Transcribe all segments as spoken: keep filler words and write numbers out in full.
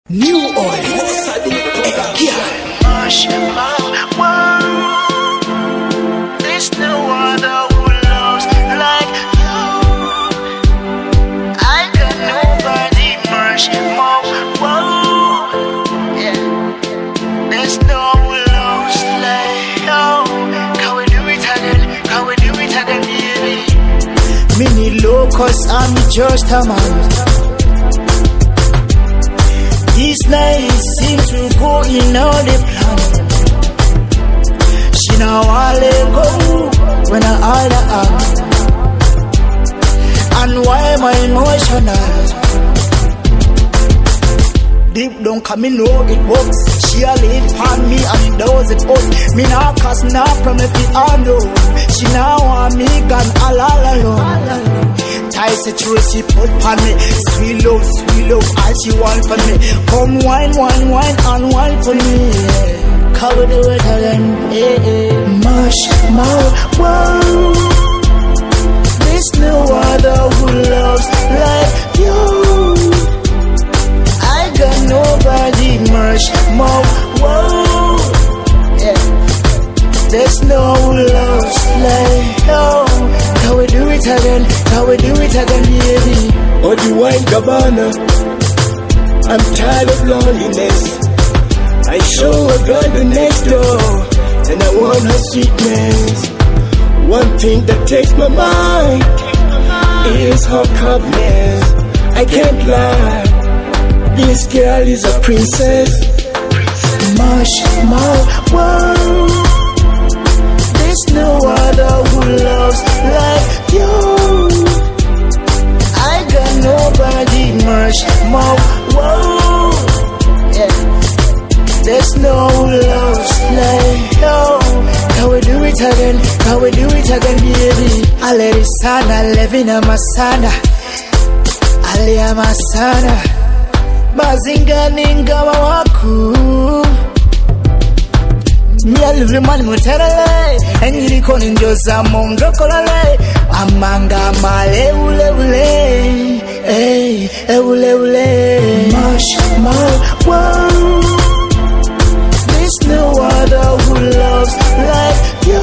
New oil. There's no other who loves like you. I got nobody much more. Whoa. Yeah. There's no who loves like you. Can we do it again? Can we do it again, baby? Mini locust, I'm just a man. This night seems to go in all the plan. She now I let go when I order her. And why am I emotional? Deep down come me know it works. She a lead upon me and it does it up. Me now cause now from if it all know. She now want me gone all alone. I say true, she put on me. Sweet love, sweet love, all she want from me. Come wine, wine, wine, and wine for me. Come we do it again, eh, eh. Mush, more, whoa. There's no other who loves like you. I got nobody much more, whoa. Yeah. There's no loves like you. Can we do it again? Can we do it again, baby? Oh, the wine cabana. I'm tired of loneliness. I show a girl the next door, and I want her sweetness. One thing that takes my mind is her calmness. I can't lie, this girl is a princess. Much more, whoa. There's no other who loves like you. I got nobody much more, whoa. Yeah. There's no loves like you. Can we do it again? Can we do it again, baby? I let it sana, levina masana. Alia masana. Bazinga ninga waku. Me a live man muterale, and you can enjoy some mondo colale. Amanga male ule ule, eh, ule ule. Much more, whoa. There's no other who loves like you.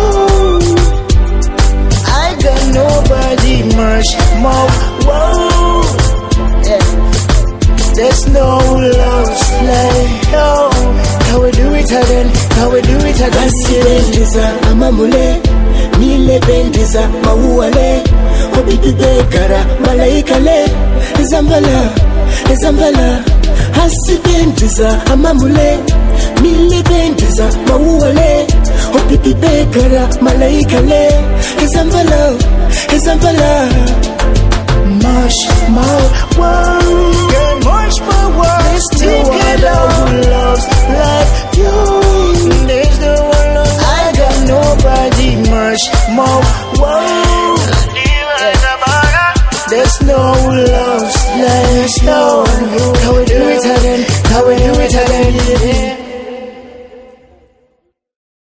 I got nobody much more, whoa. Yeah. There's no loves like you. Can we do it again? Can we do it again? Bendiza amamule, mile bendiza mauale, obiti begara malaika le, zambala, zambala. Hasi bendiza amamule, mile bendiza mauale, obiti begara malaika le, zambala, zambala. Much more, whoa. Girl, much more, whoa. There's no other who loves like you. There's no one love. I got nobody much more, whoa. Yeah. There's no loves like you.